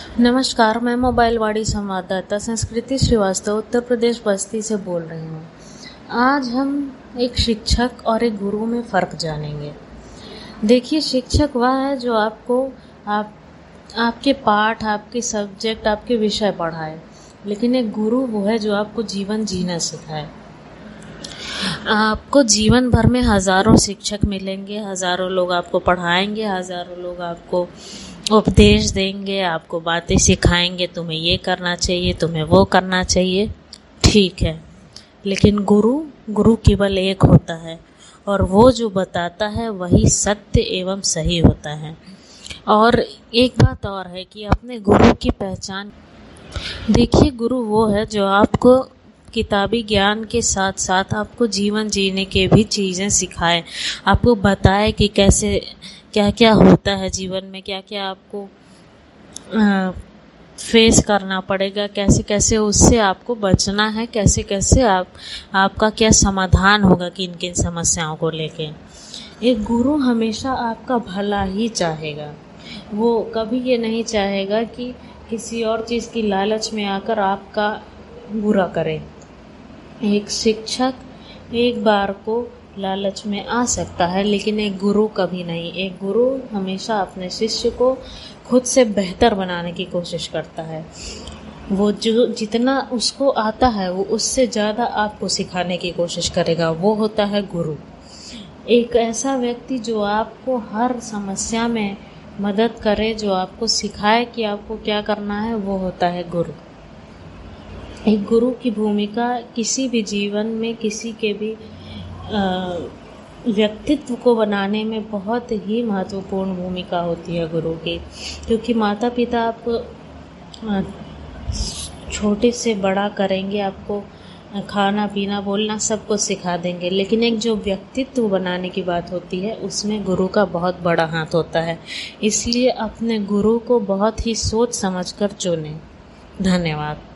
नमस्कार, मैं मोबाइल वाणी संवाददाता संस्कृति श्रीवास्तव उत्तर प्रदेश बस्ती से बोल रही हूँ। आज हम एक शिक्षक और एक गुरु में फ़र्क जानेंगे। देखिए, शिक्षक वह है जो आपको आपके पाठ, आपके सब्जेक्ट, आपके विषय पढ़ाए, लेकिन एक गुरु वो है जो आपको जीवन जीना सिखाए। आपको जीवन भर में हज़ारों शिक्षक मिलेंगे, हज़ारों लोग आपको पढ़ाएंगे, हज़ारों लोग आपको उपदेश देंगे, आपको बातें सिखाएंगे, तुम्हें ये करना चाहिए, तुम्हें वो करना चाहिए। ठीक है, लेकिन गुरु केवल एक होता है और वो जो बताता है वही सत्य एवं सही होता है। और एक बात और है कि अपने गुरु की पहचान देखिए, गुरु वो है जो आपको किताबी ज्ञान के साथ साथ आपको जीवन जीने के भी चीज़ें सिखाए, आपको बताए कि कैसे क्या क्या होता है जीवन में, क्या क्या आपको फेस करना पड़ेगा, कैसे कैसे उससे आपको बचना है, कैसे कैसे आपका क्या समाधान होगा किन किन समस्याओं को लेके। एक गुरु हमेशा आपका भला ही चाहेगा, वो कभी ये नहीं चाहेगा कि किसी और चीज़ की लालच में आकर आपका बुरा करे। एक शिक्षक एक बार को लालच में आ सकता है, लेकिन एक गुरु कभी नहीं। एक गुरु हमेशा अपने शिष्य को खुद से बेहतर बनाने की कोशिश करता है। वो जो जितना उसको आता है वो उससे ज़्यादा आपको सिखाने की कोशिश करेगा, वो होता है गुरु। एक ऐसा व्यक्ति जो आपको हर समस्या में मदद करे, जो आपको सिखाए कि आपको क्या करना है, वो होता है गुरु। एक गुरु की भूमिका किसी भी जीवन में किसी के भी व्यक्तित्व को बनाने में बहुत ही महत्वपूर्ण भूमिका होती है गुरु की, क्योंकि माता पिता आपको छोटे से बड़ा करेंगे, आपको खाना पीना बोलना सब कुछ सिखा देंगे, लेकिन एक जो व्यक्तित्व बनाने की बात होती है उसमें गुरु का बहुत बड़ा हाथ होता है। इसलिए अपने गुरु को बहुत ही सोच समझकर चुनें। धन्यवाद।